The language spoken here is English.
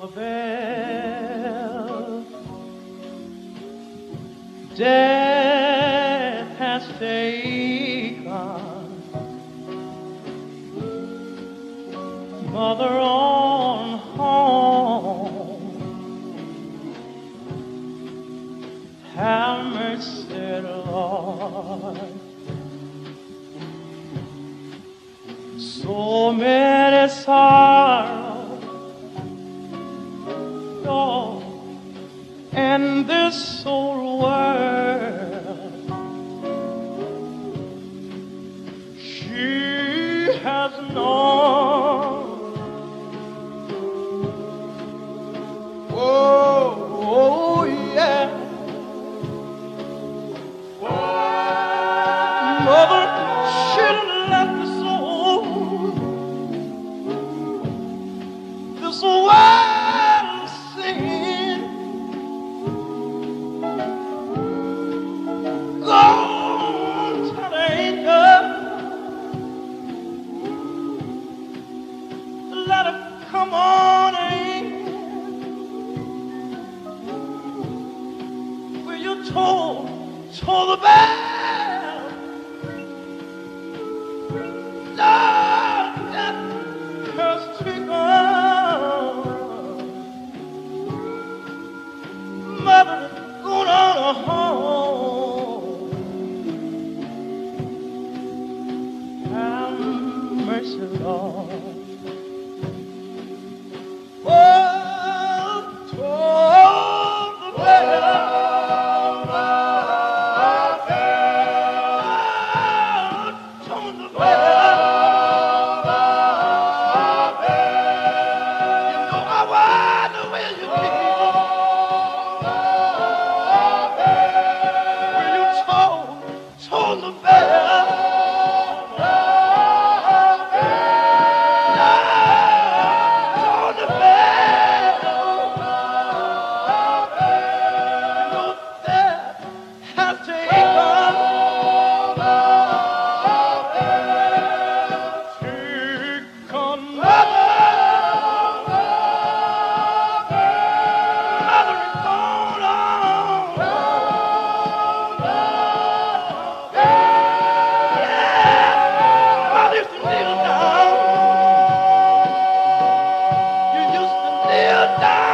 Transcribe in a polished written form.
the bell. Death has taken mother on home. Have mercy, Lord. So many sorrows, Lord, in this old world. She has known. Oh, yeah. Mother should have left us all. This world singing. Gone to the anchor. Let it come on in. Will you toll the bell? Lord, that curse trigger. Mother, going on home. Have mercy, Lord. Oh, toll the bell. Toll the bell. You know I wonder where you be. Will you toll the bell? Toll the bell. You know that has taken mother is gone on. Mother used to kneel down. You used to kneel down.